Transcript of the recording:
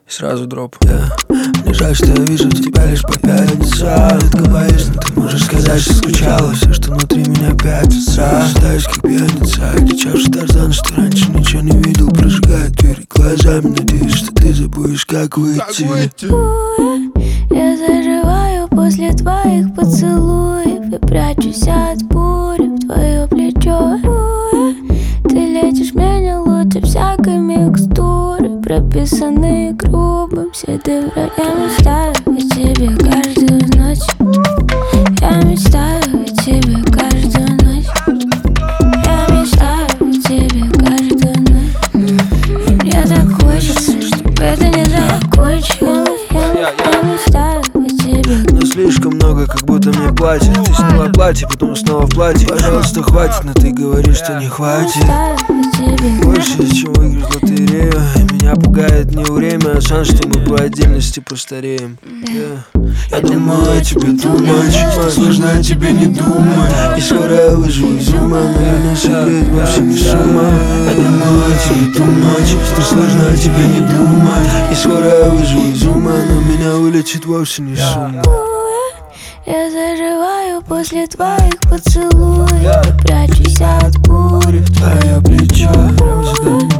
и сразу дроп. Мне жаль, что я вижу тебя лишь по пятницам. Редко боюсь, но ты можешь сказать, что скучала. Все, что внутри меня пятится. Считаюсь как пьяница, кричавший Тарзан, что раньше ничего не видел. Прожигает двери глазами, надеюсь, что ты забудешь, как выйти. Я заживаю после твоих поцелуев и прячусь от бури в твое плечо. Ты лечишь меня лучше всякой микстуры, прописанные грубым шедевром. Я мечтаю о тебе каждую ночь. Я мечтаю о тебе каждую ночь. Я мечтаю о тебе каждую ночь. Мне так хочется, чтобы это не закончилось. Я мечтаю о тебе. Но слишком много, как будто мне платят. Ты сняла платье, потом снова в платье. Пожалуйста, хватит, но ты говоришь, что не хватит. Больше, чем выиграть в лотерею. Меня пугает не время, а шанс, что мы по отдельности постареем. Я думаю о тебе too much, что сложно о тебе не думать. И скоро я выживу из ума, но я не секрет, вовсе не сумма. Я думаю о тебе too much, что сложно о тебе не думать. И скоро я выживу из ума, но меня вылечит вовсе не сумма. Я заживаю после твоих поцелуев и прячусь от бури в твое плечо.